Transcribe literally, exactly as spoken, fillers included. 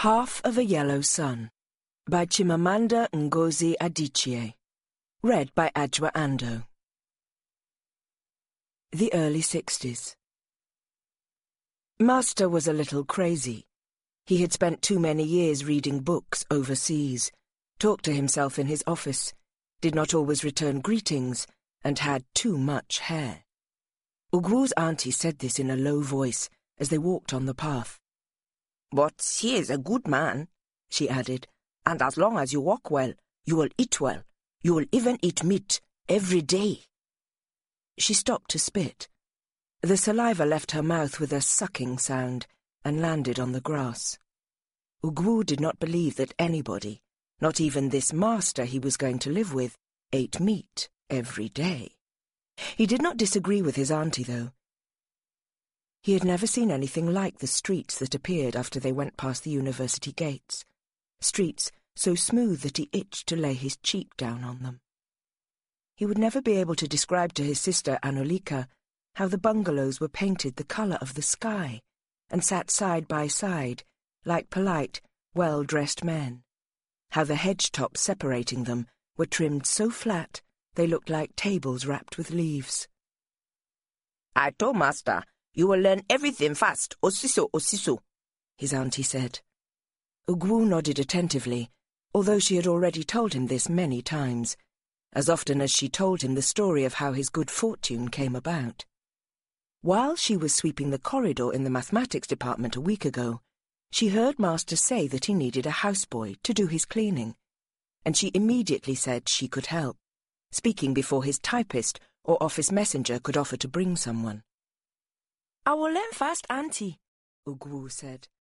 Half of a Yellow Sun by Chimamanda Ngozi Adichie. Read by Ajwa Ando. The early sixties. Master was a little crazy. He had spent too many years reading books overseas, talked to himself in his office, did not always return greetings, and had too much hair. Ugwu's auntie said this in a low voice as they walked on the path. "But he is a good man," she added, "and as long as you walk well, you will eat well. You will even eat meat every day." She stopped to spit. The saliva left her mouth with a sucking sound and landed on the grass. Ugwu did not believe that anybody, not even this master he was going to live with, ate meat every day. He did not disagree with his auntie, though. He had never seen anything like the streets that appeared after they went past the university gates, streets so smooth that he itched to lay his cheek down on them. He would never be able to describe to his sister Anolika how the bungalows were painted the colour of the sky and sat side by side like polite, well-dressed men, how the hedge-tops separating them were trimmed so flat they looked like tables wrapped with leaves. "I told Master, you will learn everything fast, osiso, osiso," his auntie said. Ugwu nodded attentively, although she had already told him this many times, as often as she told him the story of how his good fortune came about. While she was sweeping the corridor in the mathematics department a week ago, she heard Master say that he needed a houseboy to do his cleaning, and she immediately said she could help, speaking before his typist or office messenger could offer to bring someone. "I will learn fast, Auntie," Ugwu said.